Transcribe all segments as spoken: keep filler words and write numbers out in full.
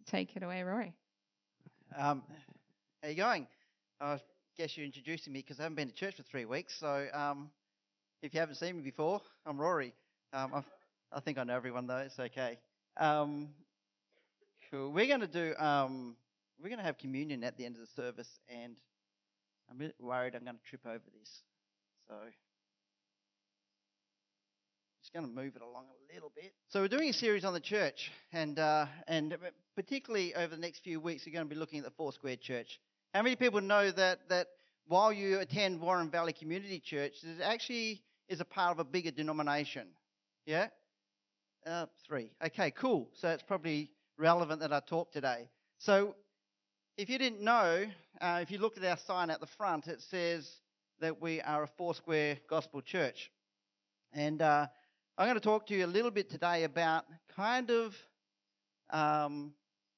take it away, Rory. Um, how you going? I guess you're introducing me because I haven't been to church for three weeks. So um, if you haven't seen me before, I'm Rory. Um, I've, I think I know everyone though. It's okay. Um, cool. We're going to do. Um, we're going to have communion at the end of the service, and I'm a bit worried I'm going to trip over this. So just going to move it along a little bit. So we're doing a series on the church, and uh, and particularly over the next few weeks, we're going to be looking at the Foursquare Church. How many people know that that while you attend Warren Valley Community Church, it actually is a part of a bigger denomination? Yeah? Uh, three. Okay, cool. So it's probably relevant that I talk today. So if you didn't know, uh, if you look at our sign at the front, it says that we are a Foursquare Gospel Church. And uh, I'm going to talk to you a little bit today about kind of, um,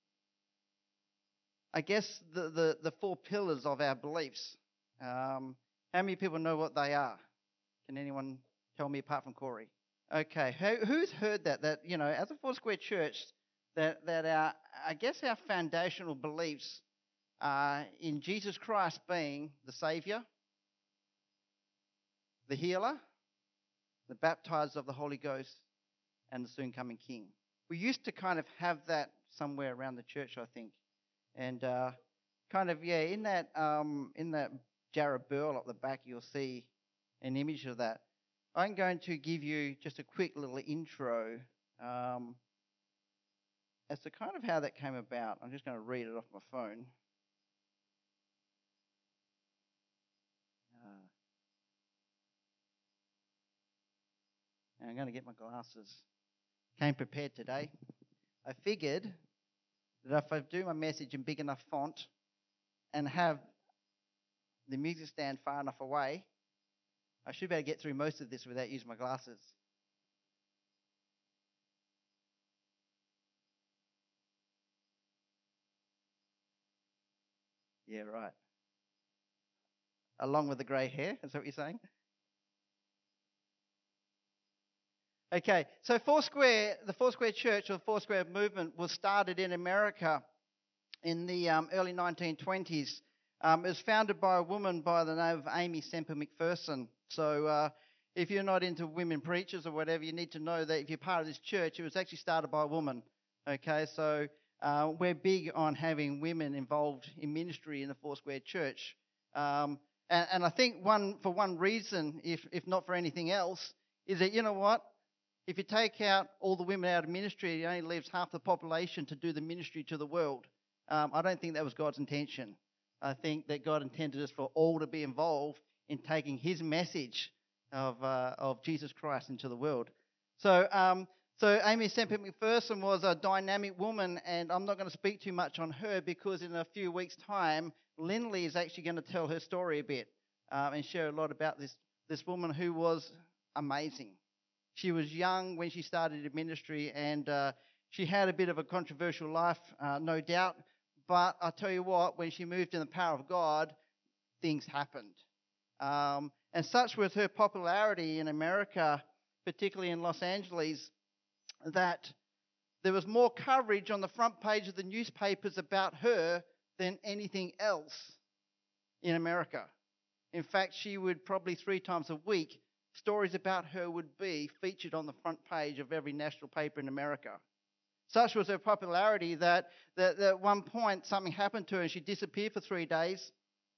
I guess, the, the, the four pillars of our beliefs. Um, how many people know what they are? Can anyone tell me apart from Corey? Okay, Who, who's heard that? That, you know, as a Foursquare Church, that, that our, I guess our foundational beliefs are in Jesus Christ being the Saviour, the healer, the baptizer of the Holy Ghost, and the soon coming King. We used to kind of have that somewhere around the church, I think. And uh, kind of, yeah, in that um, in that Jarrah Burl up the back, you'll see an image of that. I'm going to give you just a quick little intro um, as to kind of how that came about. I'm just going to read it off my phone. Uh, and I'm going to get my glasses. Came prepared today. I figured that if I do my message in big enough font and have the music stand far enough away, I should be able to get through most of this without using my glasses. Yeah, right. Along with the grey hair, is that what you're saying? Okay, so Foursquare, the Foursquare Church or the Foursquare movement was started in America in the um, early nineteen twenties. Um, it was founded by a woman by the name of Aimee Semple McPherson. So uh, if you're not into women preachers or whatever, you need to know that if you're part of this church, it was actually started by a woman. Okay, so uh, we're big on having women involved in ministry in the Foursquare Church. Um, and, and I think one for one reason, if if not for anything else, is that, you know what? If you take out all the women out of ministry, it only leaves half the population to do the ministry to the world. Um, I don't think that was God's intention. I think that God intended us for all to be involved in taking His message of uh, of Jesus Christ into the world. So, um, so Aimee Semple McPherson was a dynamic woman, and I'm not going to speak too much on her because in a few weeks' time, Lindley is actually going to tell her story a bit um, and share a lot about this this woman who was amazing. She was young when she started in ministry, and uh, she had a bit of a controversial life, uh, no doubt. But I tell you what, when she moved in the power of God, things happened. Um, and such was her popularity in America, particularly in Los Angeles, that there was more coverage on the front page of the newspapers about her than anything else in America. In fact, she would probably three times a week, stories about her would be featured on the front page of every national paper in America. Such was her popularity that, that, that at one point something happened to her and she disappeared for three days.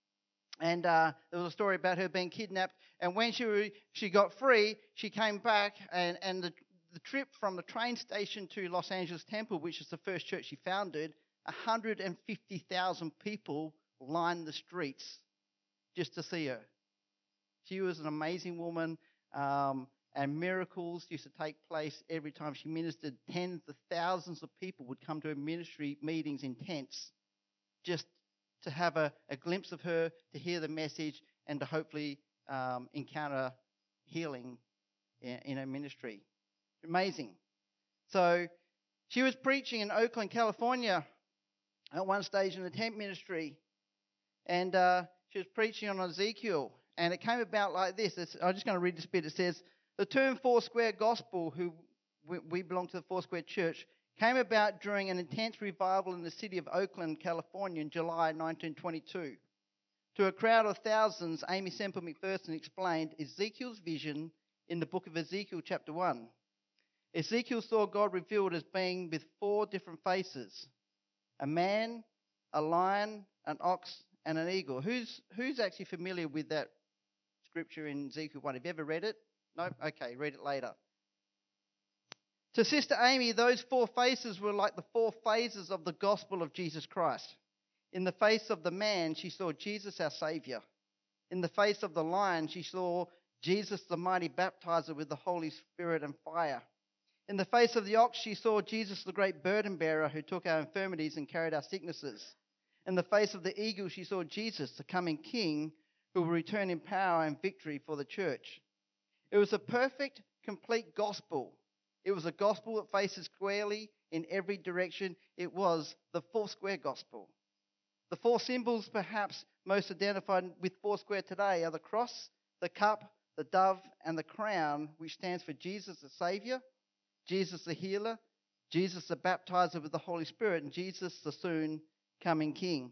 And uh, there was a story about her being kidnapped. And when she re- she got free, she came back, and, and the, the trip from the train station to Los Angeles Temple, which is the first church she founded, one hundred fifty thousand people lined the streets just to see her. She was an amazing woman, um, and miracles used to take place every time she ministered. Tens of thousands of people would come to her ministry meetings in tents just to have a, a glimpse of her, to hear the message, and to hopefully um, encounter healing in, in her ministry. Amazing. So she was preaching in Oakland, California at one stage in the tent ministry, and uh, she was preaching on Ezekiel. And it came about like this. It's, I'm just going to read this bit. It says, the term Foursquare Gospel, who we, we belong to the Foursquare Church, came about during an intense revival in the city of Oakland, California in July nineteen twenty-two. To a crowd of thousands, Aimee Semple McPherson explained Ezekiel's vision in the book of Ezekiel chapter one. Ezekiel saw God revealed as being with four different faces: a man, a lion, an ox, and an eagle. Who's who's actually familiar with that scripture in Ezekiel one? Have you ever read it? No? Okay, read it later. To Sister Aimee, those four faces were like the four phases of the gospel of Jesus Christ. In the face of the man, she saw Jesus, our Saviour. In the face of the lion, she saw Jesus, the mighty baptizer with the Holy Spirit and fire. In the face of the ox, she saw Jesus, the great burden bearer who took our infirmities and carried our sicknesses. In the face of the eagle, she saw Jesus, the coming King, who will return in power and victory for the church. It was a perfect, complete gospel. It was a gospel that faces squarely in every direction. It was the Foursquare gospel. The four symbols perhaps most identified with Foursquare today are the cross, the cup, the dove, and the crown, which stands for Jesus the Saviour, Jesus the healer, Jesus the baptizer with the Holy Spirit, and Jesus the soon coming King.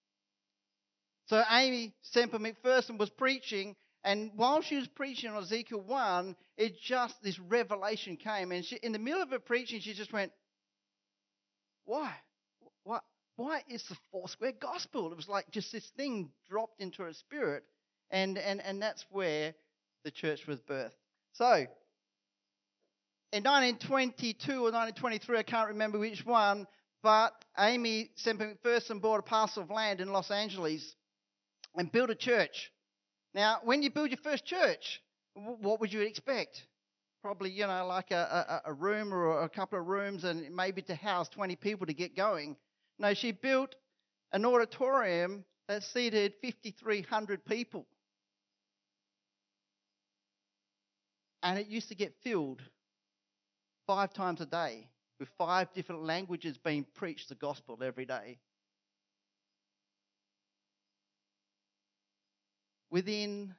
So Aimee Semple McPherson was preaching, and while she was preaching on Ezekiel one, it just, this revelation came. And she, in the middle of her preaching, she just went, why? What? Why is the Foursquare gospel? It was like just this thing dropped into her spirit, and, and, and that's where the church was birthed. So, in nineteen twenty-two or nineteen twenty-three, I can't remember which one, but Aimee Semple McPherson bought a parcel of land in Los Angeles and built a church. Now, when you build your first church, what would you expect? Probably, you know, like a, a, a room or a couple of rooms, and maybe to house twenty people to get going. No, she built an auditorium that seated fifty-three hundred people. And it used to get filled five times a day with five different languages being preached the gospel every day. Within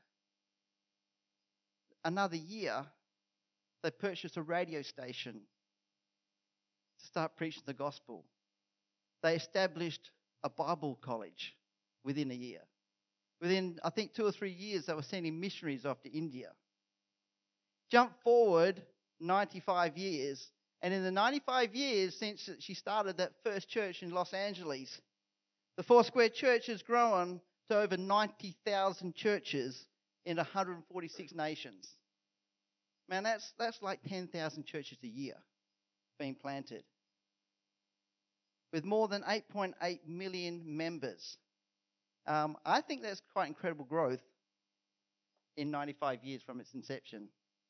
another year, they purchased a radio station to start preaching the gospel. They established a Bible college within a year. Within, I think, two or three years, they were sending missionaries off to India. Jump forward ninety-five years, and in the ninety-five years since she started that first church in Los Angeles, the Foursquare Church has grown to over ninety thousand churches in one hundred forty-six nations. Man, that's, that's like ten thousand churches a year being planted, with more than eight point eight million members. Um, I think that's quite incredible growth in ninety-five years from its inception.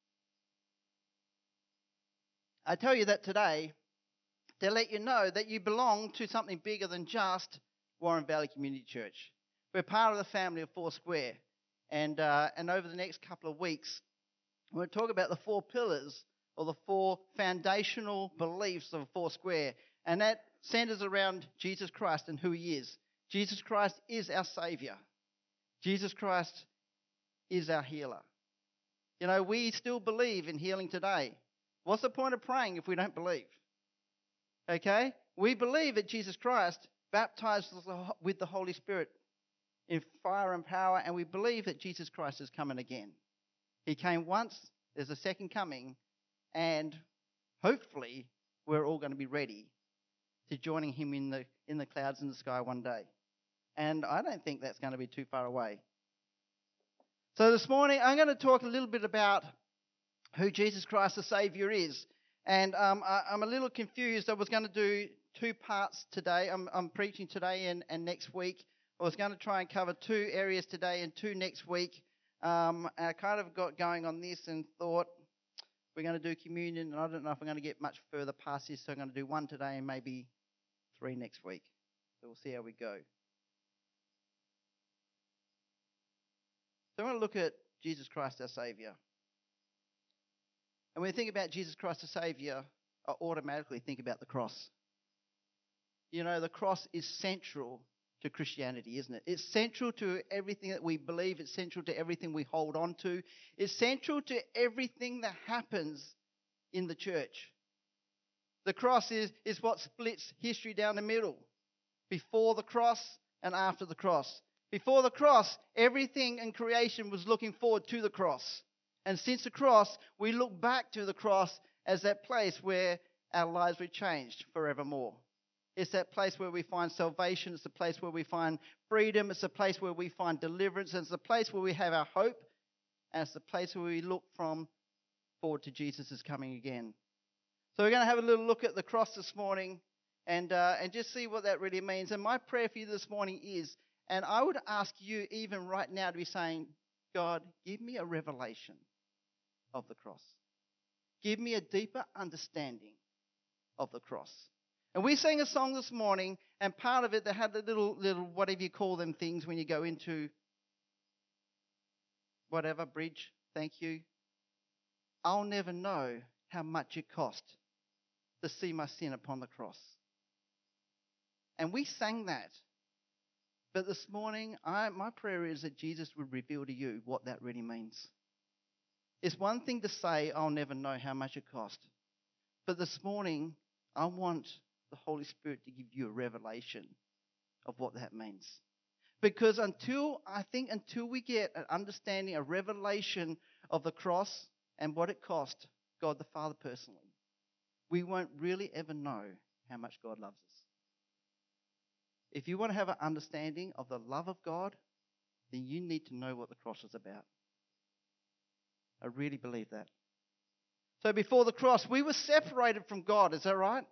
I tell you that today to let you know that you belong to something bigger than just Warren Valley Community Church. We're part of the family of Foursquare, and uh, and over the next couple of weeks, we're going to talk about the four pillars or the four foundational beliefs of Foursquare, and that centers around Jesus Christ and who He is. Jesus Christ is our Saviour. Jesus Christ is our healer. You know, we still believe in healing today. What's the point of praying if we don't believe? Okay? We believe that Jesus Christ baptized us with the Holy Spirit in fire and power, and we believe that Jesus Christ is coming again. He came once, there's a second coming, and hopefully we're all going to be ready to joining Him in the in the clouds in the sky one day. And I don't think that's going to be too far away. So this morning I'm going to talk a little bit about who Jesus Christ the Saviour is. And um, I, I'm a little confused. I was going to do two parts today. I'm, I'm preaching today and, and next week. I was going to try and cover two areas today and two next week. Um, and I kind of got going on this and thought we're going to do communion, and I don't know if I'm going to get much further past this, so I'm going to do one today and maybe three next week. So we'll see how we go. So I want to look at Jesus Christ our Saviour. And when you think about Jesus Christ the Saviour, I automatically think about the cross. You know, the cross is central to Christianity, isn't it? It's central to everything that we believe. It's central to everything we hold on to. It's central to everything that happens in the church. The cross is, is what splits history down the middle. Before the cross and after the cross. Before the cross, everything in creation was looking forward to the cross. And since the cross, we look back to the cross as that place where our lives were changed forevermore. It's that place where we find salvation. It's the place where we find freedom. It's the place where we find deliverance. It's the place where we have our hope. And it's the place where we look from forward to Jesus' coming again. So we're going to have a little look at the cross this morning and uh, and just see what that really means. And my prayer for you this morning is, and I would ask you even right now to be saying, God, give me a revelation of the cross. Give me a deeper understanding of the cross. And we sang a song this morning, and part of it, they had the little, little whatever you call them things when you go into whatever, bridge, thank you. I'll never know how much it cost to see my sin upon the cross. And we sang that. But this morning, I, my prayer is that Jesus would reveal to you what that really means. It's one thing to say, I'll never know how much it cost. But this morning, I want the Holy Spirit to give you a revelation of what that means. Because until, I think until we get an understanding, a revelation of the cross and what it cost God the Father personally, we won't really ever know how much God loves us. If you want to have an understanding of the love of God, then you need to know what the cross is about. I really believe that. So before the cross, we were separated from God. Is that right?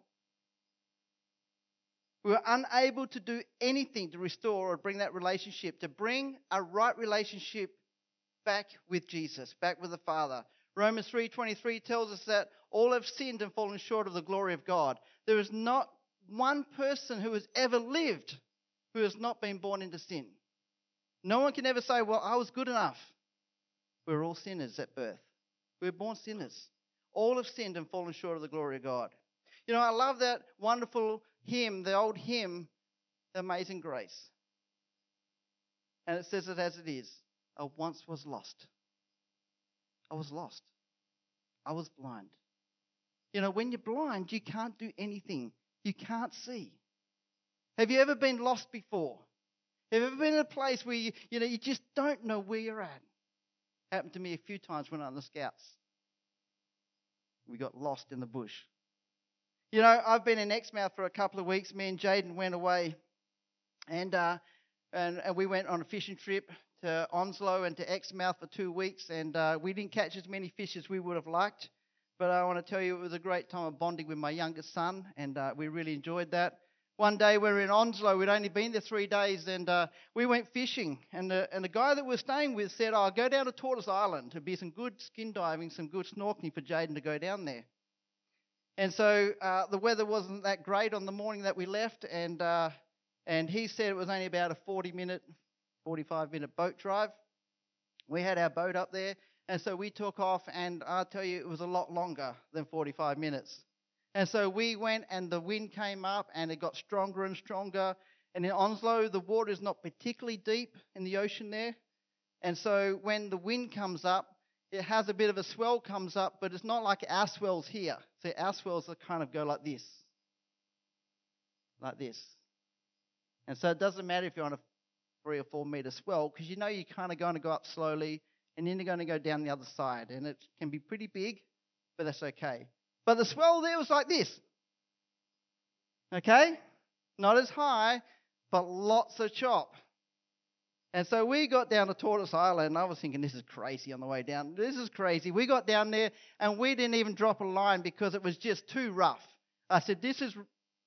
We were unable to do anything to restore or bring that relationship, to bring a right relationship back with Jesus, back with the Father. Romans three twenty-three tells us that all have sinned and fallen short of the glory of God. There is not one person who has ever lived who has not been born into sin. No one can ever say, well, I was good enough. We're all sinners at birth. We're born sinners. All have sinned and fallen short of the glory of God. You know, I love that wonderful hymn, the old hymn, Amazing Grace. And it says it as it is. I once was lost. I was lost. I was blind. You know, when you're blind, you can't do anything. You can't see. Have you ever been lost before? Have you ever been in a place where you, you know, you just don't know where you're at? Happened to me a few times when I was on the Scouts. We got lost in the bush. You know, I've been in Exmouth for a couple of weeks. Me and Jaden went away, and uh, and, and we went on a fishing trip to Onslow and to Exmouth for two weeks, and uh, we didn't catch as many fish as we would have liked. But I want to tell you, it was a great time of bonding with my youngest son, and uh, we really enjoyed that. One day we were in Onslow. We'd only been there three days, and uh, we went fishing. And the, and the guy that we were staying with said, oh, go down to Tortoise Island. There'd be some good skin diving, some good snorkeling for Jaden to go down there. And so uh, the weather wasn't that great on the morning that we left, and uh, and he said it was only about a forty-minute, forty-five-minute boat drive. We had our boat up there, and so we took off, and I'll tell you, it was a lot longer than forty-five minutes. And so we went, and the wind came up, and it got stronger and stronger. And in Onslow, the water is not particularly deep in the ocean there. And so when the wind comes up, it has a bit of a swell comes up, but it's not like our swells here. So our swells are kind of go like this. Like this. And so it doesn't matter if you're on a three or four meter swell, because you know you're kind of going to go up slowly, and then you're going to go down the other side. And it can be pretty big, but that's okay. But the swell there was like this. Okay? Not as high, but lots of chop. And so we got down to Tortoise Island, and I was thinking, this is crazy on the way down. This is crazy. We got down there, and we didn't even drop a line because it was just too rough. I said, this is...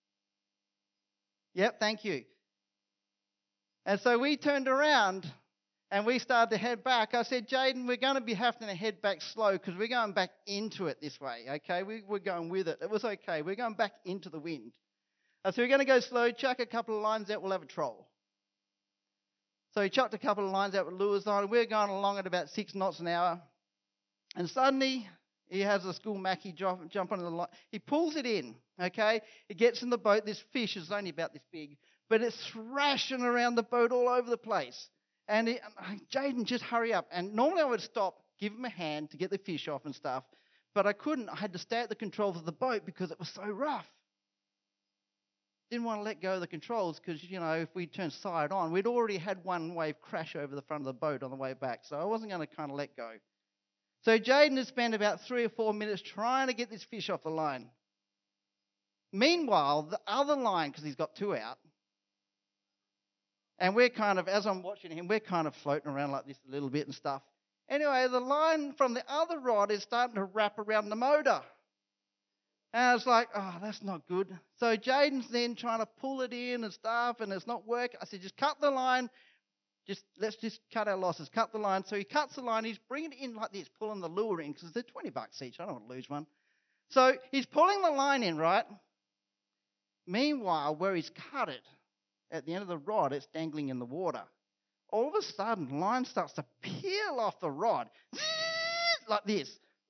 Yep, thank you. And so we turned around, and we started to head back. I said, Jaden, we're going to be having to head back slow because we're going back into it this way, okay? We, we're going with it. It was okay. We're going back into the wind. I said, we're going to go slow, chuck a couple of lines out, we'll have a troll. So he chucked a couple of lines out with lures on. We're going along at about six knots an hour. And suddenly, he has a school Mackie jump, jump onto the line. He pulls it in, okay? It gets in the boat. This fish is only about this big, but it's thrashing around the boat all over the place. And he, Jaden, just hurry up. And normally I would stop, give him a hand to get the fish off and stuff. but I couldn't. I had to stay at the controls of the boat because it was so rough. Didn't want to let go of the controls because, you know, if we turned side on, we'd already had one wave crash over the front of the boat on the way back. So I wasn't going to kind of let go. So Jaden had spent about three or four minutes trying to get this fish off the line. Meanwhile, the other line, because he's got two out, and we're kind of, as I'm watching him, we're kind of floating around like this a little bit and stuff. Anyway, the line from the other rod is starting to wrap around the motor. And I was like, oh, that's not good. So Jaden's then trying to pull it in and stuff, and it's not working. I said, just cut the line. Just let's just cut our losses. Cut the line. So he cuts the line. He's bringing it in like this, pulling the lure in, because they're twenty bucks each. I don't want to lose one. So he's pulling the line in, right? Meanwhile, where he's cut it, at the end of the rod, it's dangling in the water. All of a sudden, the line starts to peel off the rod, like this.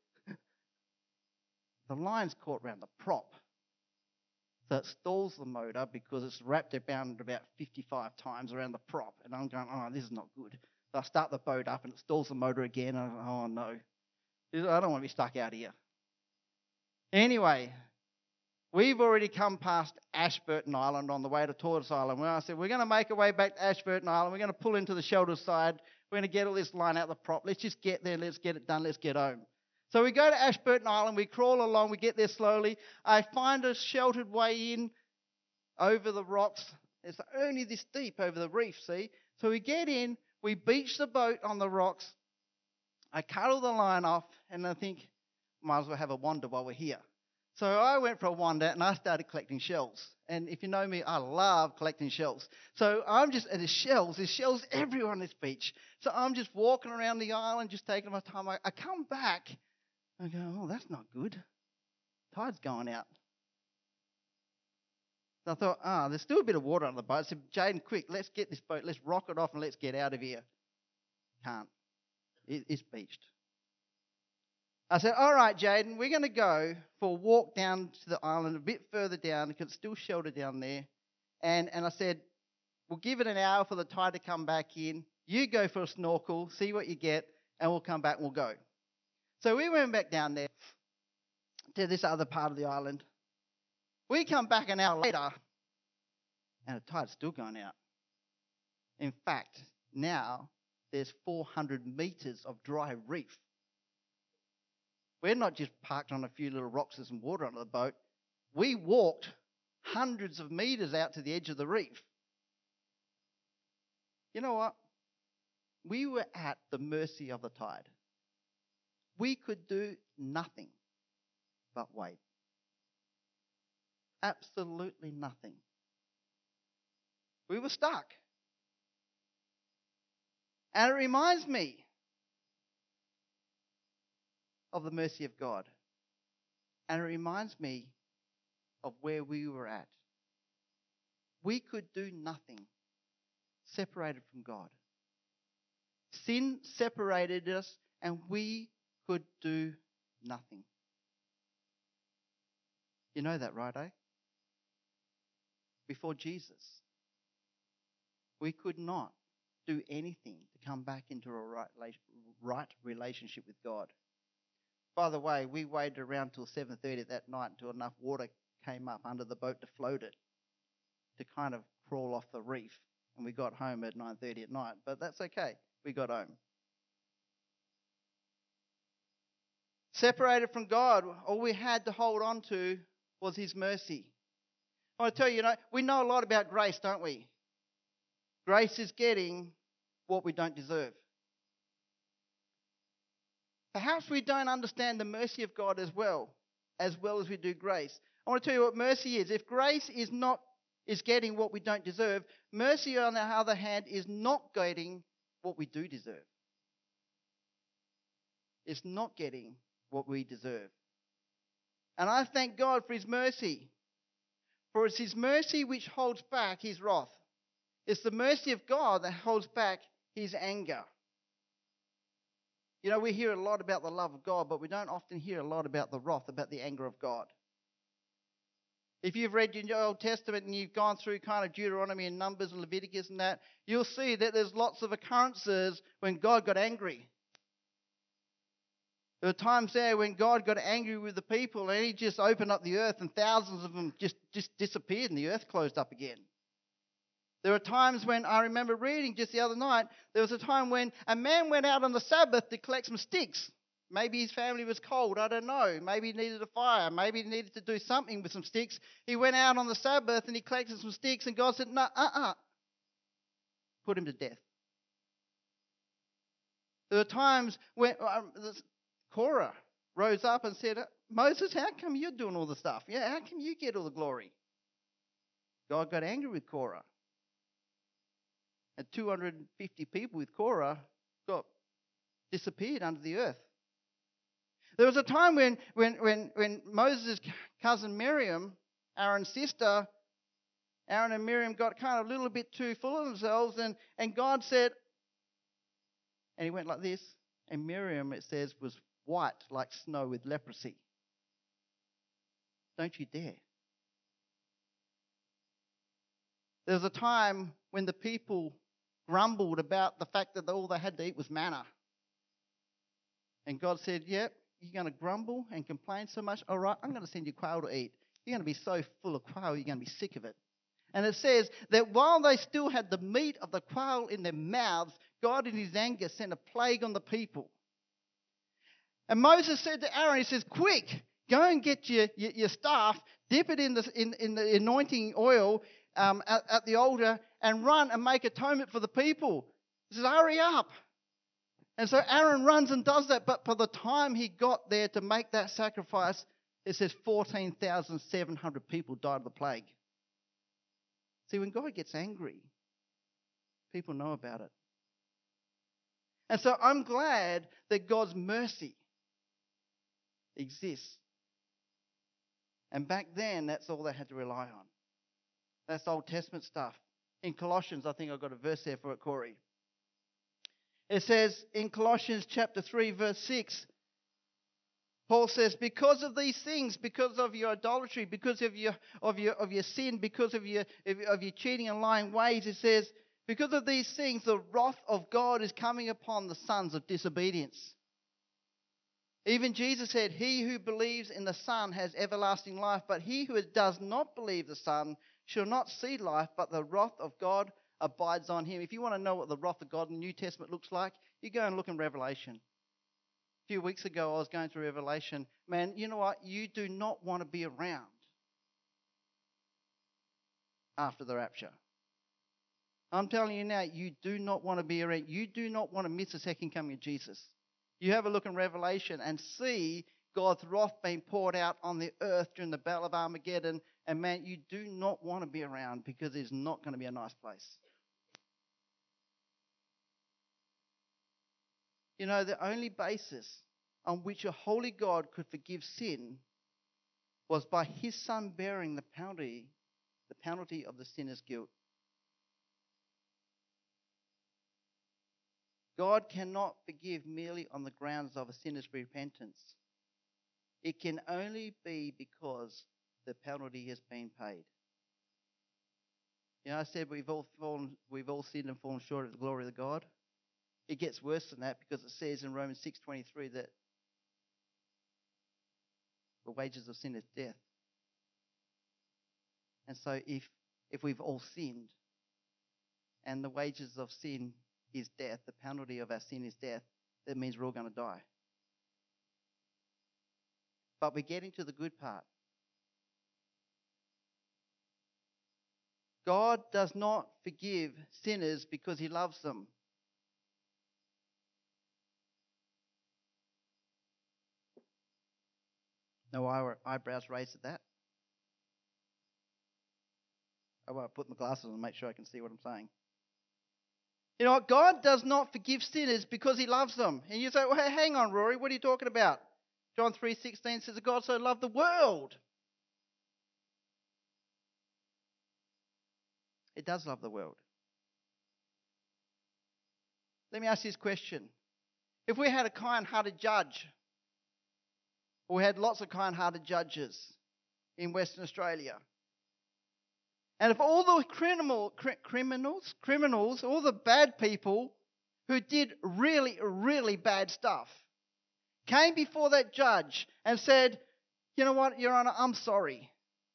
The line's caught around the prop. So it stalls the motor because it's wrapped around about fifty-five times around the prop. And I'm going, oh, this is not good. So I start the boat up and it stalls the motor again. And I'm, oh, no. I don't want to be stuck out here. Anyway, we've already come past Ashburton Island on the way to Tortoise Island. Well, I said, we're going to make our way back to Ashburton Island. We're going to pull into the shelter side. We're going to get all this line out the prop. Let's just get there. Let's get it done. Let's get home. So we go to Ashburton Island, we crawl along, we get there slowly. I find a sheltered way in over the rocks. It's only this deep over the reef, see? So we get in, we beach the boat on the rocks. I cut all the line off, and I think, might as well have a wander while we're here. So I went for a wander, and I started collecting shells. And if you know me, I love collecting shells. So I'm just, and there's shells, there's shells everywhere on this beach. So I'm just walking around the island, just taking my time. I, I come back. I go, oh, that's not good. Tide's going out. So I thought, ah, oh, there's still a bit of water on the boat. I said, Jaden, quick, let's get this boat, let's rock it off and let's get out of here. Can't. It, it's beached. I said, all right, Jaden, we're going to go for a walk down to the island a bit further down because it's still sheltered down there. And, and I said, we'll give it an hour for the tide to come back in. You go for a snorkel, see what you get, and we'll come back and we'll go. So we went back down there to this other part of the island. We come back an hour later, and the tide's still going out. In fact, now there's four hundred metres of dry reef. We're not just parked on a few little rocks and some water under the boat. We walked hundreds of metres out to the edge of the reef. You know what? We were at the mercy of the tide. We could do nothing but wait. Absolutely nothing. We were stuck. And it reminds me of the mercy of God. And it reminds me of where we were at. We could do nothing separated from God. Sin separated us and we could do nothing. You know that, right, eh? Before Jesus, we could not do anything to come back into a right, right relationship with God. By the way, we waited around till seven thirty that night until enough water came up under the boat to float it, to kind of crawl off the reef. And we got home at nine thirty at night. But that's okay. We got home. Separated from God, all we had to hold on to was his mercy. I want to tell you, you know, we know a lot about grace, don't we? Grace is getting what we don't deserve. Perhaps we don't understand the mercy of God as well, as well as we do grace. I want to tell you what mercy is. If grace is not is getting what we don't deserve, mercy, on the other hand, is not getting what we do deserve. It's not getting what we deserve. And I thank God for his mercy. For it's his mercy which holds back his wrath. It's the mercy of God that holds back his anger. You know, we hear a lot about the love of God, but we don't often hear a lot about the wrath, about the anger of God. If you've read your Old Testament and you've gone through kind of Deuteronomy and Numbers and Leviticus and that, you'll see that there's lots of occurrences when God got angry. There were times there when God got angry with the people and he just opened up the earth and thousands of them just, just disappeared and the earth closed up again. There were times when, I remember reading just the other night, there was a time when a man went out on the Sabbath to collect some sticks. Maybe his family was cold, I don't know. Maybe he needed a fire. Maybe he needed to do something with some sticks. He went out on the Sabbath and he collected some sticks and God said, no, uh-uh. Put him to death. There were times when um, Korah rose up and said, Moses, how come you're doing all the stuff? Yeah, how come you get all the glory? God got angry with Korah. And two hundred fifty people with Korah got disappeared under the earth. There was a time when, when, when, when Moses' cousin Miriam, Aaron's sister, Aaron and Miriam got kind of a little bit too full of themselves, and, and God said, and he went like this, and Miriam, it says, was white like snow with leprosy. Don't you dare. There was a time when the people grumbled about the fact that all they had to eat was manna. And God said, yep, you're going to grumble and complain so much. All right, I'm going to send you quail to eat. You're going to be so full of quail, you're going to be sick of it. And it says that while they still had the meat of the quail in their mouths, God in his anger sent a plague on the people. And Moses said to Aaron, he says, quick, go and get your, your, your staff, dip it in the, in, in the anointing oil um, at, at the altar, and run and make atonement for the people. He says, hurry up. And so Aaron runs and does that, but by the time he got there to make that sacrifice, it says fourteen thousand seven hundred people died of the plague. See, when God gets angry, people know about it. And so I'm glad that God's mercy exists. And back then, that's all they had to rely on. That's Old Testament stuff. In Colossians, I think I've got a verse there for it, Corey. It says in Colossians chapter three, verse six, Paul says, because of these things, because of your idolatry, because of your of your of your sin, because of your of your cheating and lying ways, it says, because of these things, the wrath of God is coming upon the sons of disobedience. Even Jesus said, he who believes in the Son has everlasting life, but he who does not believe the Son shall not see life, but the wrath of God abides on him. If you want to know what the wrath of God in the New Testament looks like, you go and look in Revelation. A few weeks ago, I was going through Revelation. Man, you know what? You do not want to be around after the rapture. I'm telling you now, you do not want to be around. You do not want to miss the second coming of Jesus. You have a look in Revelation and see God's wrath being poured out on the earth during the Battle of Armageddon. And man, you do not want to be around because it's not going to be a nice place. You know, the only basis on which a holy God could forgive sin was by his Son bearing the penalty, the penalty of the sinner's guilt. God cannot forgive merely on the grounds of a sinner's repentance. It can only be because the penalty has been paid. You know, I said we've all fallen, we've all sinned and fallen short of the glory of God. It gets worse than that because it says in Romans six twenty-three that the wages of sin is death. And so if if we've all sinned and the wages of sin is death, the penalty of our sin is death, that means we're all going to die. But we're getting to the good part. God does not forgive sinners because he loves them. No eyebrows raised at that. I want to put my glasses on and make sure I can see what I'm saying. You know what? God does not forgive sinners because he loves them. And you say, well, hey, hang on, Rory, what are you talking about? John three sixteen says that God so loved the world. It does love the world. Let me ask you this question. If we had a kind-hearted judge, or we had lots of kind-hearted judges in Western Australia, and if all the criminal, cr- criminals, criminals, all the bad people who did really, really bad stuff, came before that judge and said, you know what, Your Honor, I'm sorry.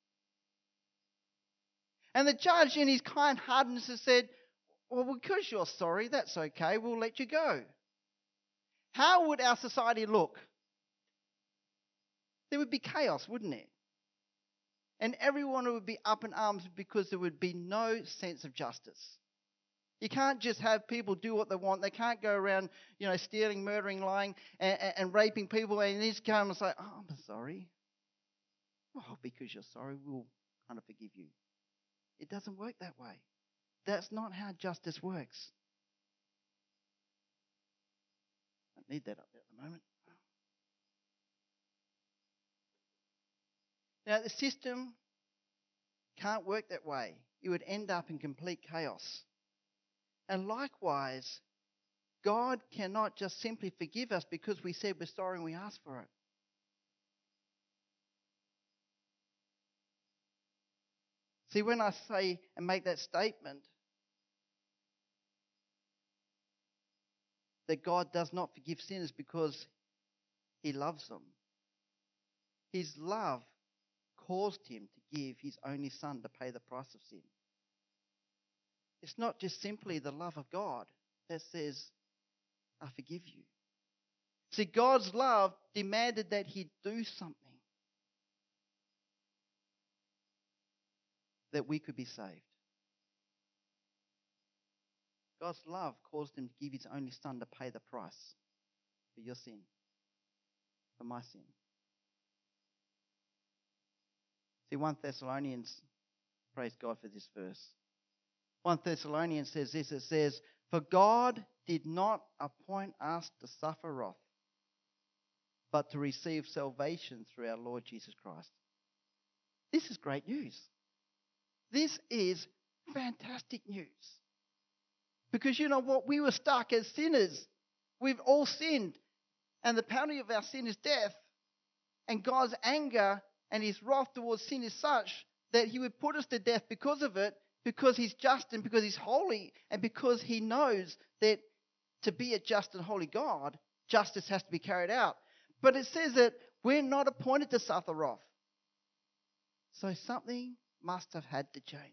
And the judge, in his kind-heartedness, has said, well, because you're sorry, that's okay, we'll let you go. How would our society look? There would be chaos, wouldn't it? And everyone would be up in arms because there would be no sense of justice. You can't just have people do what they want. They can't go around, you know, stealing, murdering, lying, and, and, and raping people. And you just come and say, oh, I'm sorry. Well, because you're sorry, we'll kind of forgive you. It doesn't work that way. That's not how justice works. I need that up there at the moment. Now, the system can't work that way. It would end up in complete chaos. And likewise, God cannot just simply forgive us because we said we're sorry and we asked for it. See, when I say and make that statement that God does not forgive sinners because he loves them, his love caused him to give his only son to pay the price of sin. It's not just simply the love of God that says, I forgive you. See, God's love demanded that he do something that we could be saved. God's love caused him to give his only son to pay the price for your sin, for my sin. See, First Thessalonians, praise God for this verse. First Thessalonians says this, it says, for God did not appoint us to suffer wrath, but to receive salvation through our Lord Jesus Christ. This is great news. This is fantastic news. Because you know what? We were stuck as sinners. We've all sinned. And the penalty of our sin is death. And God's anger and his wrath towards sin is such that he would put us to death because of it, because he's just and because he's holy, and because he knows that to be a just and holy God, justice has to be carried out. But it says that we're not appointed to suffer wrath. So something must have had to change.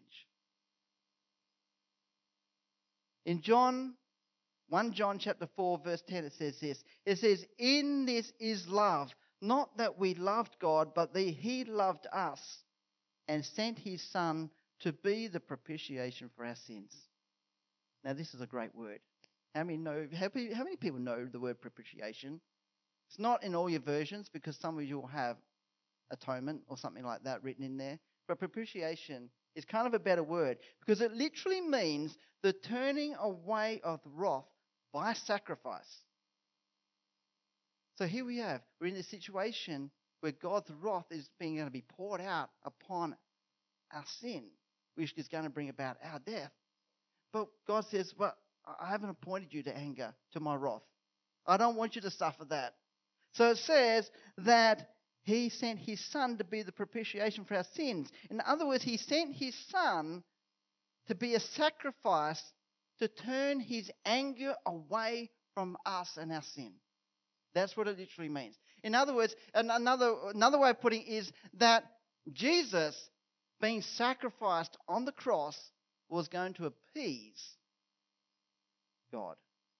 In John, First John chapter four, verse ten, it says this. It says, in this is love, not that we loved God, but that he loved us and sent his Son to be the propitiation for our sins. Now, this is a great word. How many know? How many, how many people know the word propitiation? It's not in all your versions because some of you will have atonement or something like that written in there. But propitiation is kind of a better word because it literally means the turning away of wrath by sacrifice. So here we have, we're in a situation where God's wrath is being going to be poured out upon our sin, which is going to bring about our death. But God says, well, I haven't appointed you to anger, to my wrath. I don't want you to suffer that. So it says that he sent his Son to be the propitiation for our sins. In other words, he sent his Son to be a sacrifice to turn his anger away from us and our sin. That's what it literally means. In other words, another, another way of putting it is that Jesus being sacrificed on the cross was going to appease God.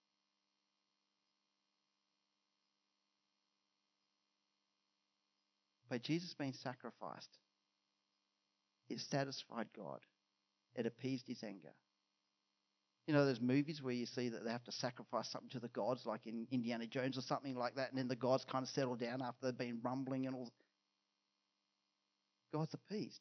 By Jesus being sacrificed, it satisfied God. It appeased his anger. You know, there's movies where you see that they have to sacrifice something to the gods, like in Indiana Jones or something like that, and then the gods kind of settle down after they've been rumbling and all. God's appeased.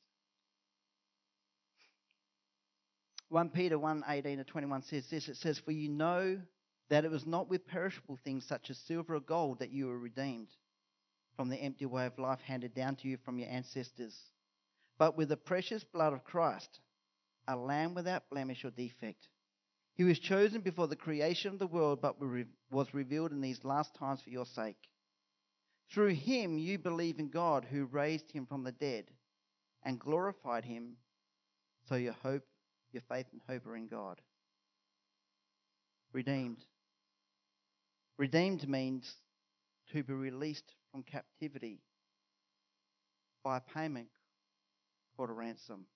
First Peter one eighteen to twenty-one says this. It says, for you know that it was not with perishable things such as silver or gold that you were redeemed from the empty way of life handed down to you from your ancestors, but with the precious blood of Christ, a lamb without blemish or defect. He was chosen before the creation of the world, but was revealed in these last times for your sake. Through him you believe in God, who raised him from the dead and glorified him, so your hope, your faith and hope are in God. Redeemed. Redeemed means to be released from captivity by a payment called a ransom.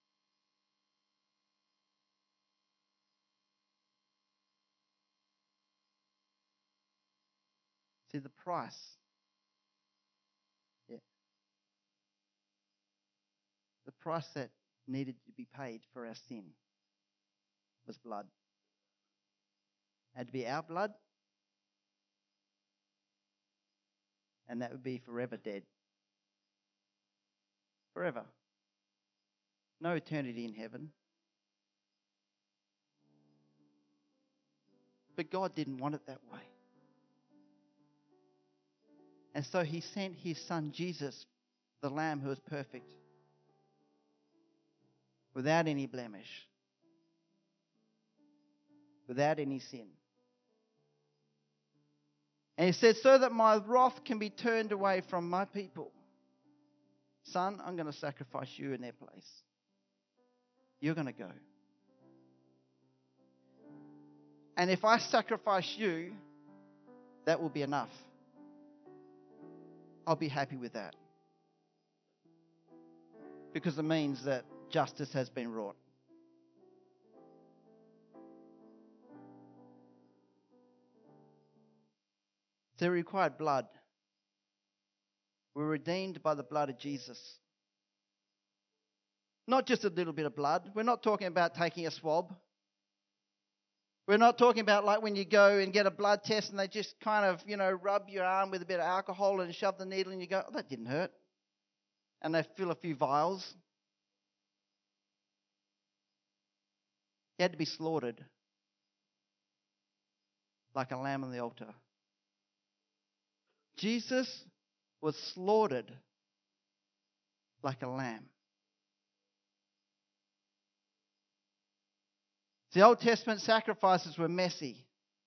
See, the price, yeah, the price that needed to be paid for our sin was blood. It had to be our blood, and that would be forever dead. Forever. No eternity in heaven. But God didn't want it that way. And so he sent his son Jesus, the Lamb who was perfect, without any blemish, without any sin. And he said, so that my wrath can be turned away from my people. Son, I'm going to sacrifice you in their place. You're going to go. And if I sacrifice you, that will be enough. I'll be happy with that. Because it means that justice has been wrought. So it required blood. We're redeemed by the blood of Jesus. Not just a little bit of blood. We're not talking about taking a swab. We're not talking about like when you go and get a blood test and they just kind of, you know, rub your arm with a bit of alcohol and shove the needle and you go, oh, that didn't hurt. And they fill a few vials. He had to be slaughtered like a lamb on the altar. Jesus was slaughtered like a lamb. The Old Testament sacrifices were messy.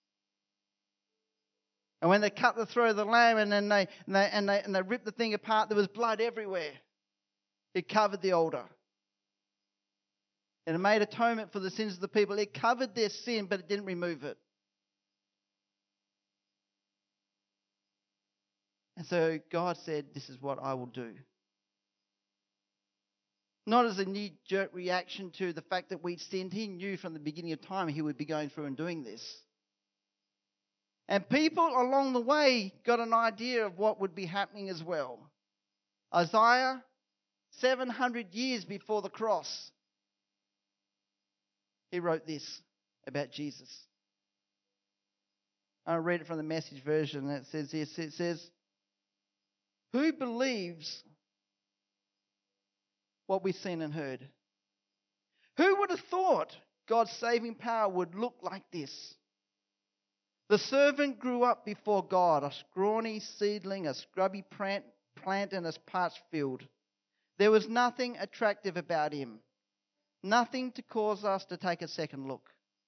And when they cut the throat of the lamb and then they and they, and they, and they ripped the thing apart, there was blood everywhere. It covered the altar. And it made atonement for the sins of the people. It covered their sin, but it didn't remove it. And so God said, this is what I will do. Not as a knee-jerk reaction to the fact that we'd sinned. He knew from the beginning of time he would be going through and doing this. And people along the way got an idea of what would be happening as well. Isaiah, seven hundred years before the cross, he wrote this about Jesus. I'll read it from the Message version. It says this, it says, who believes what we've seen and heard? Who would have thought God's saving power would look like this? The servant grew up before God, a scrawny seedling, a scrubby plant, plant in a parched field. There was nothing attractive about him, nothing to cause us to take a second look.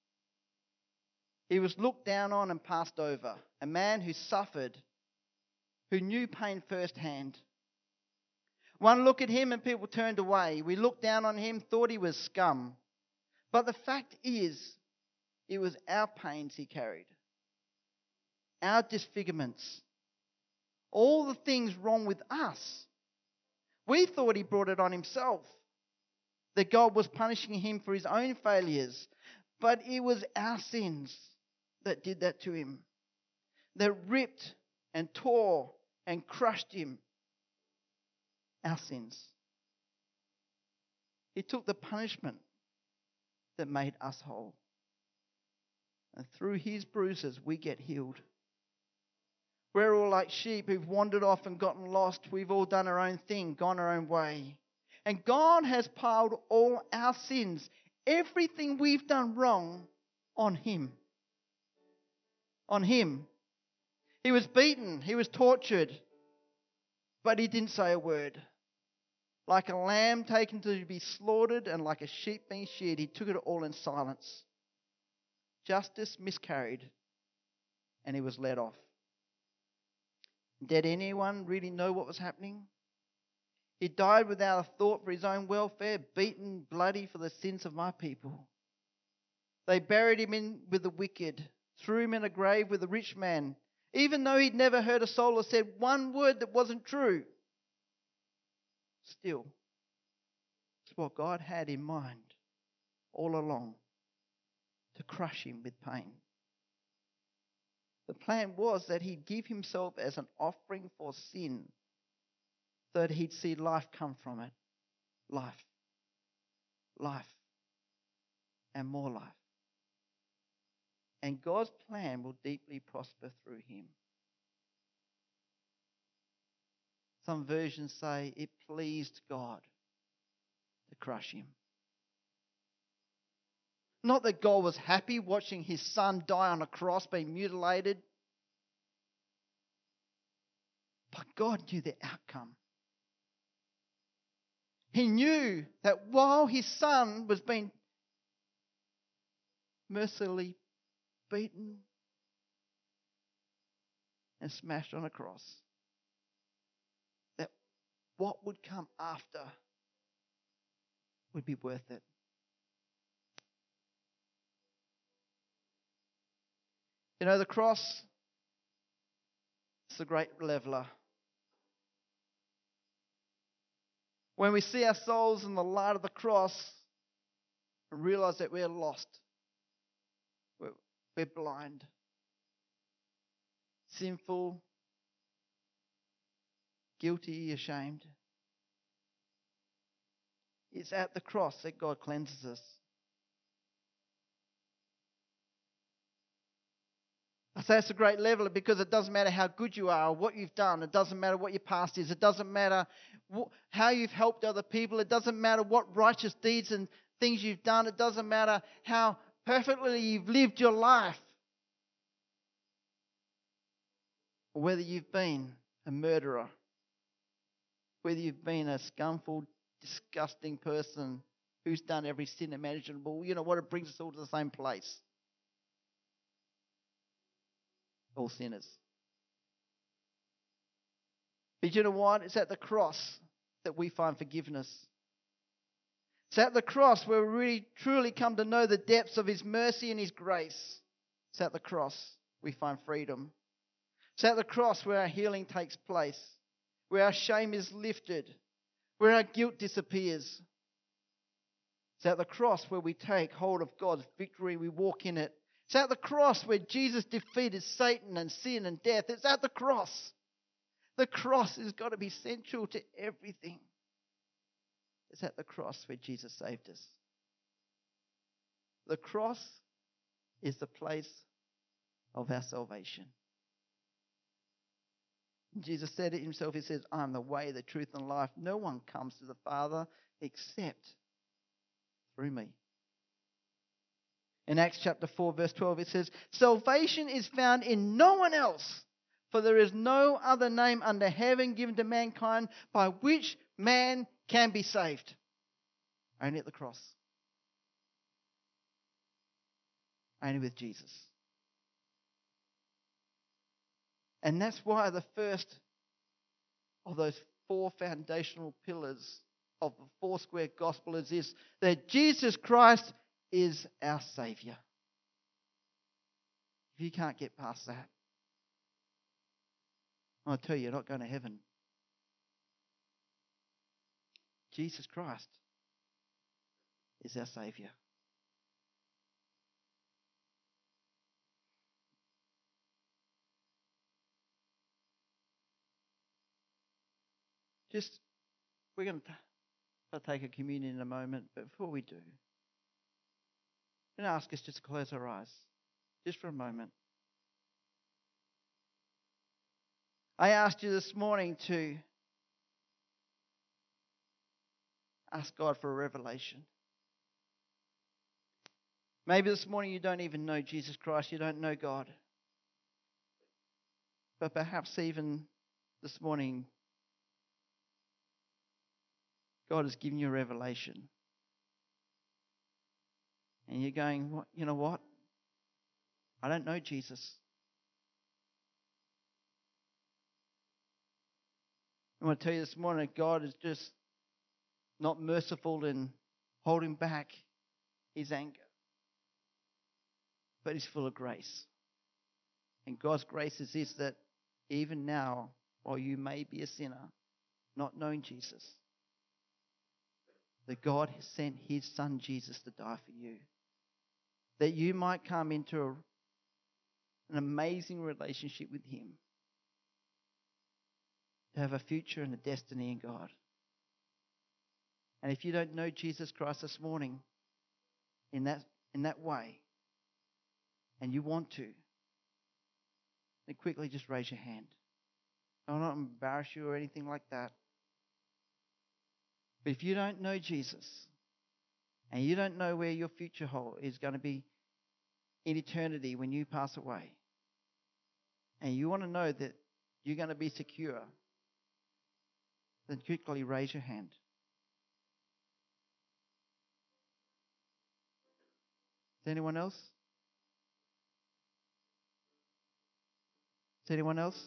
He was looked down on and passed over, a man who suffered, who knew pain firsthand. One look at him and people turned away. We looked down on him, thought he was scum. But the fact is, it was our pains he carried, our disfigurements, all the things wrong with us. We thought he brought it on himself, that God was punishing him for his own failures. But it was our sins that did that to him, that ripped and tore and crushed him. Our sins. He took the punishment that made us whole. And through his bruises, we get healed. We're all like sheep who've wandered off and gotten lost. We've all done our own thing, gone our own way. And God has piled all our sins, everything we've done wrong, on him. On him. He was beaten. He was tortured. But he didn't say a word. Like a lamb taken to be slaughtered and like a sheep being sheared, he took it all in silence. Justice miscarried and he was let off. Did anyone really know what was happening? He died without a thought for his own welfare, beaten, bloody for the sins of my people. They buried him in with the wicked, threw him in a grave with the rich man, Even though he'd never heard a soul or said one word that wasn't true, still, it's what God had in mind all along, to crush him with pain. The plan was that he'd give himself as an offering for sin, so that he'd see life come from it. Life. Life. And more life. And God's plan will deeply prosper through him. Some versions say it pleased God to crush him. Not that God was happy watching his son die on a cross, being mutilated. But God knew the outcome. He knew that while his son was being mercilessly beaten and smashed on a cross, that what would come after would be worth it. You know, the cross is a great leveler. When we see our souls in the light of the cross and realize that we're lost, we're, we're blind, sinful, guilty, ashamed, it's at the cross that God cleanses us. I say it's a great leveler because it doesn't matter how good you are or what you've done. It doesn't matter what your past is. It doesn't matter wh- how you've helped other people. It doesn't matter what righteous deeds and things you've done. It doesn't matter how perfectly you've lived your life. Or whether you've been a murderer. Whether you've been a scumful, disgusting person who's done every sin imaginable. You know what? It brings us all to the same place. All sinners. But you know what? It's at the cross that we find forgiveness. It's at the cross where we really truly come to know the depths of his mercy and his grace. It's at the cross we find freedom. It's at the cross where our healing takes place, where our shame is lifted, where our guilt disappears. It's at the cross where we take hold of God's victory, we walk in it. It's at the cross where Jesus defeated Satan and sin and death. It's at the cross. The cross has got to be central to everything. It's at the cross where Jesus saved us. The cross is the place of our salvation. Jesus said it himself. He says, I am the way, the truth, and life. No one comes to the Father except through me. In Acts chapter four, verse twelve, it says, salvation is found in no one else, for there is no other name under heaven given to mankind by which man can be saved. Only at the cross. Only with Jesus. And that's why the first of those four foundational pillars of the Foursquare gospel is this, that Jesus Christ is our Saviour. If you can't get past that, I'll tell you, you're not going to heaven. Jesus Christ is our Saviour. Just, we're going to take a communion in a moment, but before we do, I'm going to ask us just to close our eyes, just for a moment. I asked you this morning to ask God for a revelation. Maybe this morning you don't even know Jesus Christ, you don't know God. But perhaps even this morning, God has given you a revelation. And you're going, what, you know what? I don't know Jesus. I want to tell you this morning, God is just not merciful in holding back his anger. But he's full of grace. And God's grace is this, that even now, while you may be a sinner, not knowing Jesus, that God has sent his son Jesus to die for you. That you might come into a, an amazing relationship with him. To have a future and a destiny in God. And if you don't know Jesus Christ this morning in that in that way, and you want to, then quickly just raise your hand. I will not embarrass you or anything like that. But if you don't know Jesus, and you don't know where your future hold is going to be in eternity when you pass away, and you want to know that you're going to be secure, then quickly raise your hand. Is anyone else? Is anyone else?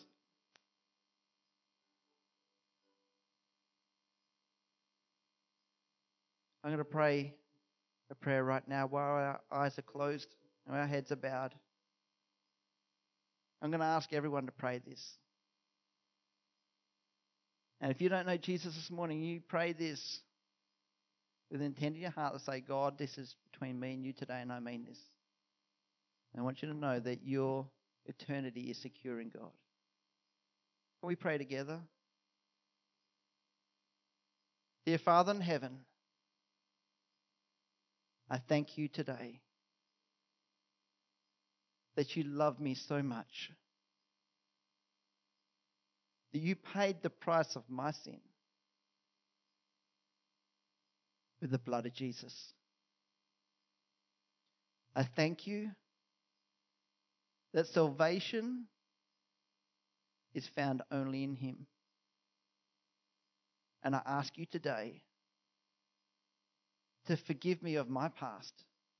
I'm going to pray a prayer right now while our eyes are closed and our heads are bowed. I'm going to ask everyone to pray this. And if you don't know Jesus this morning, you pray this with intent in your heart to say, God, this is between me and you today, and I mean this. And I want you to know that your eternity is secure in God. Can we pray together? Dear Father in heaven, I thank you today that you love me so much, that you paid the price of my sin with the blood of Jesus. I thank you that salvation is found only in him. And I ask you today to forgive me of my past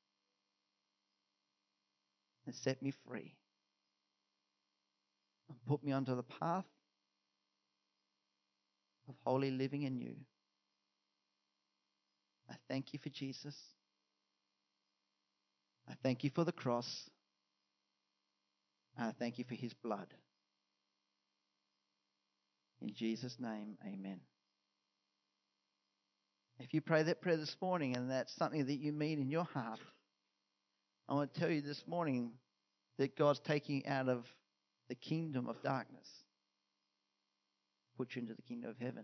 and set me free. And put me onto the path of holy living in you. I thank you for Jesus. I thank you for the cross. And I thank you for his blood. In Jesus' name, amen. If you pray that prayer this morning and that's something that you mean in your heart, I want to tell you this morning that God's taking you out of the kingdom of darkness, put you into the kingdom of heaven.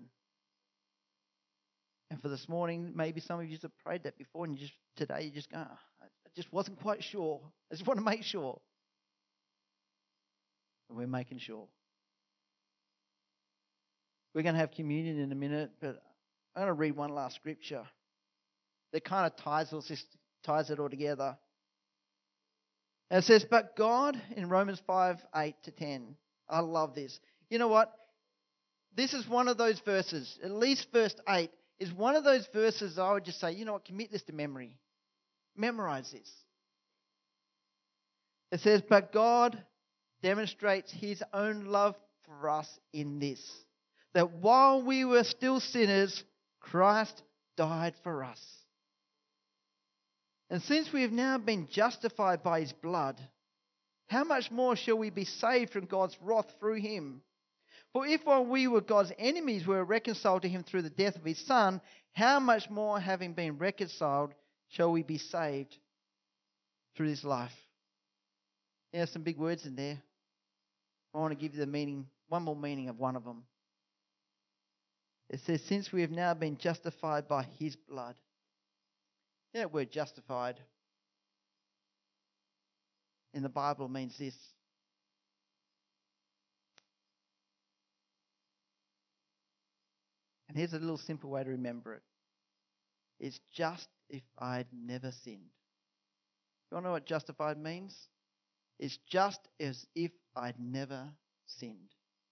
And for this morning, maybe some of you have prayed that before, and you just today you just go, oh, I just wasn't quite sure. I just want to make sure. And we're making sure. We're going to have communion in a minute, but I'm going to read one last scripture that kind of ties, all this, ties it all together. And it says, but God, in Romans five, eight to ten, I love this. You know what? This is one of those verses, at least verse eight, is one of those verses I would just say, you know what, commit this to memory. Memorize this. It says, but God demonstrates his own love for us in this, that while we were still sinners, Christ died for us. And since we have now been justified by his blood, how much more shall we be saved from God's wrath through him? For if while we were God's enemies, we were reconciled to him through the death of his Son, how much more, having been reconciled, shall we be saved through this life? There's some big words in there. I want to give you the meaning, one more meaning of one of them. It says, since we have now been justified by his blood. You know, that word justified in the Bible means this. And here's a little simple way to remember it. It's just if I'd never sinned. You want to know what justified means? It's just as if I'd never sinned.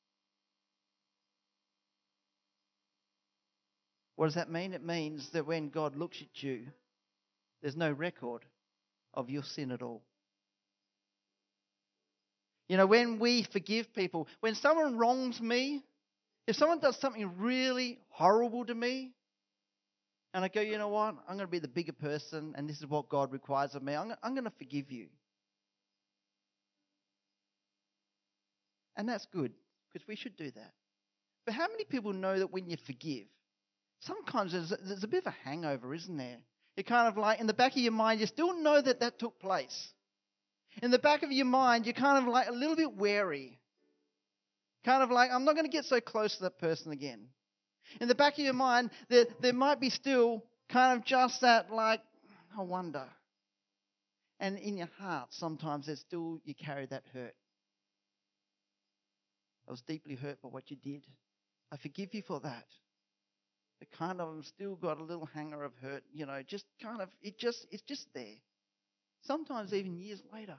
What does that mean? It means that when God looks at you, there's no record of your sin at all. You know, when we forgive people, when someone wrongs me, if someone does something really horrible to me, and I go, you know what, I'm going to be the bigger person, and this is what God requires of me, I'm, I'm going to forgive you. And that's good, because we should do that. But how many people know that when you forgive, sometimes there's, there's a bit of a hangover, isn't there? You're kind of like, in the back of your mind, you still know that that took place. In the back of your mind, you're kind of like a little bit wary. Kind of like, I'm not going to get so close to that person again. In the back of your mind, there, there might be still kind of just that, like, I wonder. And in your heart, sometimes there's still, you carry that hurt. I was deeply hurt by what you did. I forgive you for that. But kind of, I've still got a little hanger of hurt, you know, just kind of, it just, it's just there. Sometimes even years later.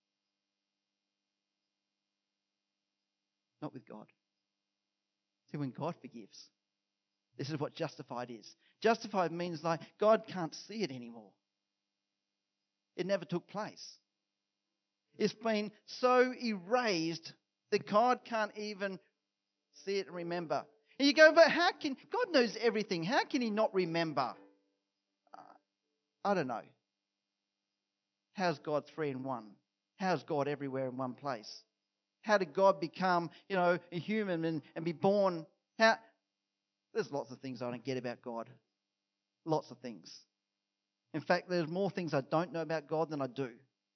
Not with God. See, when God forgives, this is what justified is. Justified means like God can't see it anymore. It never took place. It's been so erased that God can't even see it and remember. And you go, but how can, God knows everything. How can he not remember? Uh, I don't know. How's God three in one? How's God everywhere in one place? How did God become, you know, a human and, and be born? How? There's lots of things I don't get about God. Lots of things. In fact, there's more things I don't know about God than I do.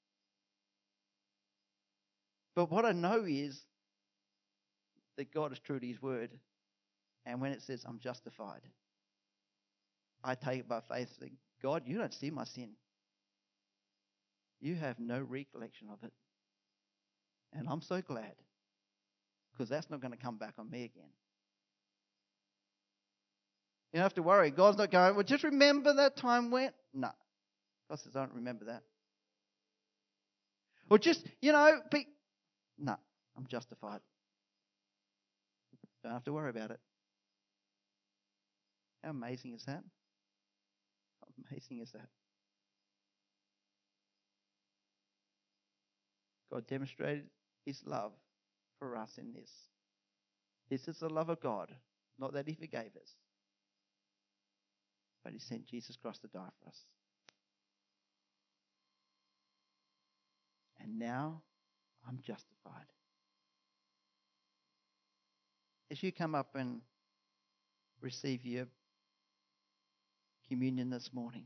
But what I know is that God is true to his word. And when it says I'm justified, I take it by faith. God, you don't see my sin. You have no recollection of it. And I'm so glad, because that's not going to come back on me again. You don't have to worry. God's not going, well, just remember that time when... No. God says, I don't remember that. Or just, you know, be... No, I'm justified. Don't have to worry about it. How amazing is that? How amazing is that? God demonstrated his love for us in this. This is the love of God, not that he forgave us, but he sent Jesus Christ to die for us. And now I'm justified. As you come up and receive your communion this morning,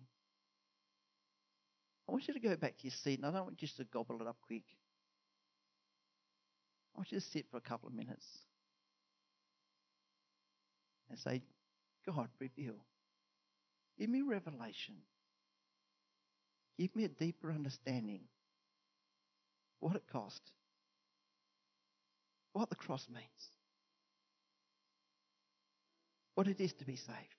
I want you to go back to your seat, and I don't want you just to gobble it up quick. I want you to sit for a couple of minutes and say, God, reveal. Give me revelation. Give me a deeper understanding. What it cost. What the cross means. What it is to be saved.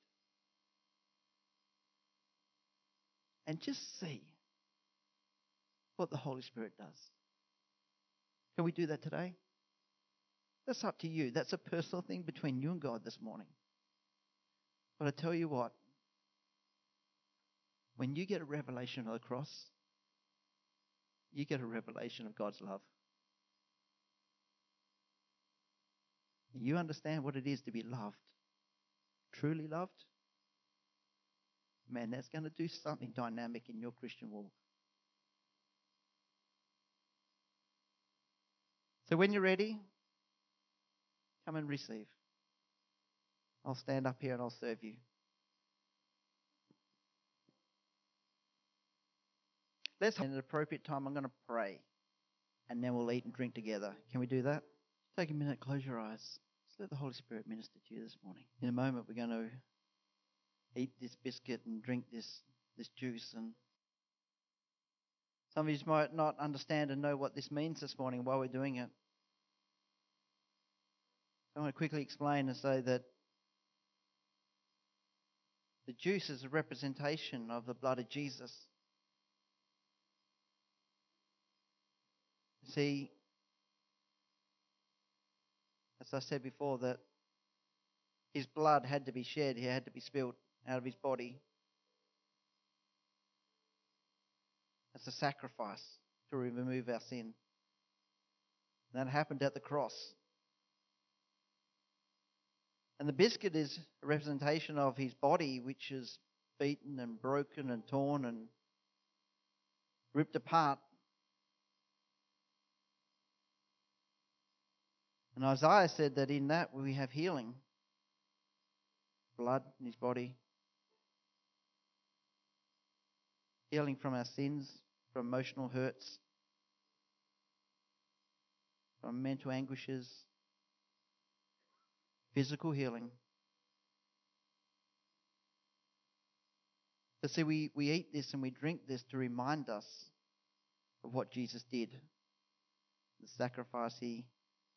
And just see what the Holy Spirit does. Can we do that today? That's up to you. That's a personal thing between you and God this morning. But I tell you what, when you get a revelation of the cross, you get a revelation of God's love. You understand what it is to be loved, truly loved. Man, that's going to do something dynamic in your Christian walk. So when you're ready, come and receive. I'll stand up here and I'll serve you. Let's have an appropriate time. I'm going to pray. And then we'll eat and drink together. Can we do that? Take a minute, close your eyes. Just let the Holy Spirit minister to you this morning. In a moment, we're going to eat this biscuit and drink this, this juice. And some of you might not understand and know what this means this morning while we're doing it. I want to quickly explain and say that the juice is a representation of the blood of Jesus. See, as I said before, that his blood had to be shed, he had to be spilled out of his body as a sacrifice to remove our sin. And that happened at the cross. And the biscuit is a representation of his body, which is beaten and broken and torn and ripped apart. And Isaiah said that in that we have healing. Blood in his body. Healing from our sins, from emotional hurts, from mental anguishes, physical healing. So see, we, we eat this and we drink this to remind us of what Jesus did, the sacrifice he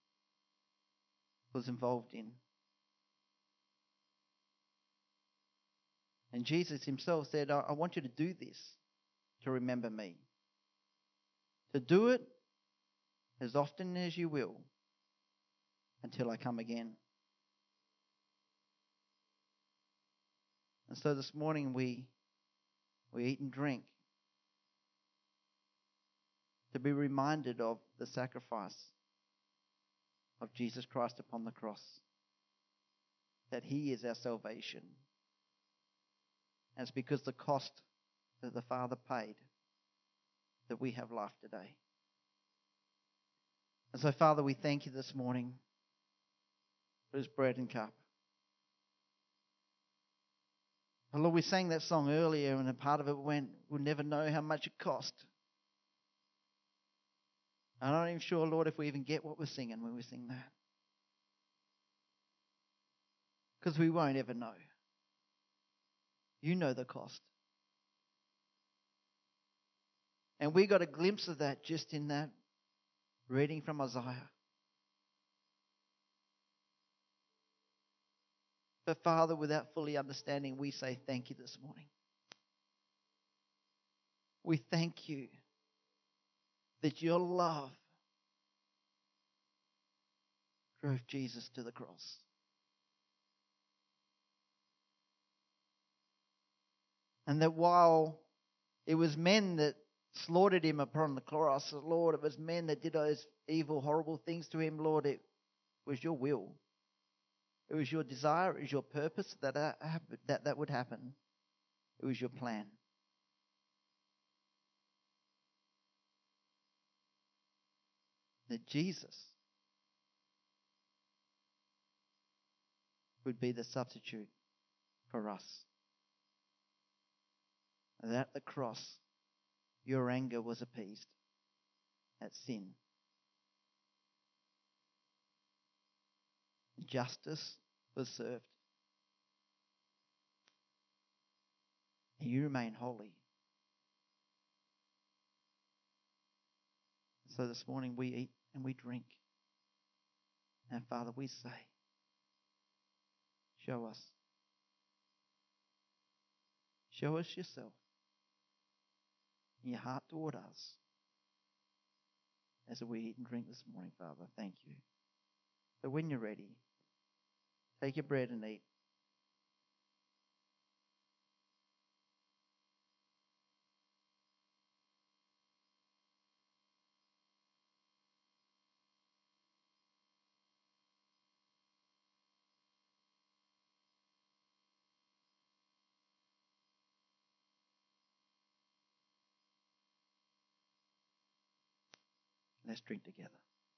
was involved in. And Jesus himself said, I, I want you to do this to remember me. To do it as often as you will until I come again. And so this morning we we eat and drink to be reminded of the sacrifice of Jesus Christ upon the cross. That he is our salvation. And it's because the cost that the Father paid that we have life today. And so, Father, we thank you this morning for this bread and cup. And Lord, we sang that song earlier, and a part of it went, we'll never know how much it cost. I'm not even sure, Lord, if we even get what we're singing when we sing that. Because we won't ever know. You know the cost. And we got a glimpse of that just in that reading from Isaiah. But Father, without fully understanding, we say thank you this morning. We thank you that your love drove Jesus to the cross. And that while it was men that slaughtered him upon the cross, Lord, it was men that did those evil, horrible things to him, Lord, it was your will. It was your desire, it was your purpose that that, that would happen. It was your plan. That Jesus would be the substitute for us. And at the cross, your anger was appeased at sin. Justice was served. And you remain holy. So this morning we eat and we drink. And Father, we say, show us. Show us yourself. In your heart toward us. As we eat and drink this morning, Father, thank you. So when you're ready, take your bread and eat. Let's drink together.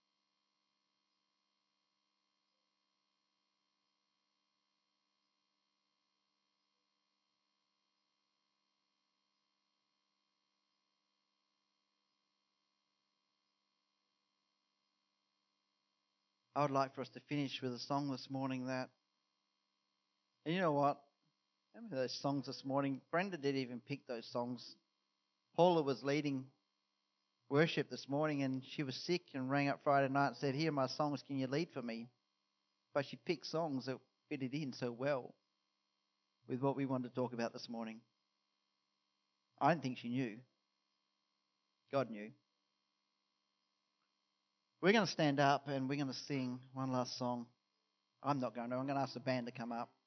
I would like for us to finish with a song this morning that, and you know what? How many of those songs this morning? Brenda didn't even pick those songs. Paula was leading worship this morning and she was sick and rang up Friday night and said, here are my songs, can you lead for me? But she picked songs that fitted in so well with what we wanted to talk about this morning. I don't think she knew. God knew. We're going to stand up and we're going to sing one last song. I'm not going to. I'm going to ask the band to come up.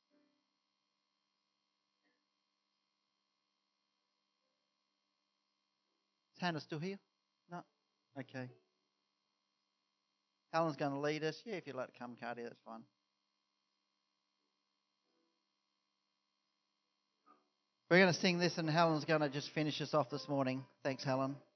Is Hannah still here? No? Okay. Helen's going to lead us. Yeah, if you'd like to come, Cardi, that's fine. We're going to sing this and Helen's going to just finish us off this morning. Thanks, Helen.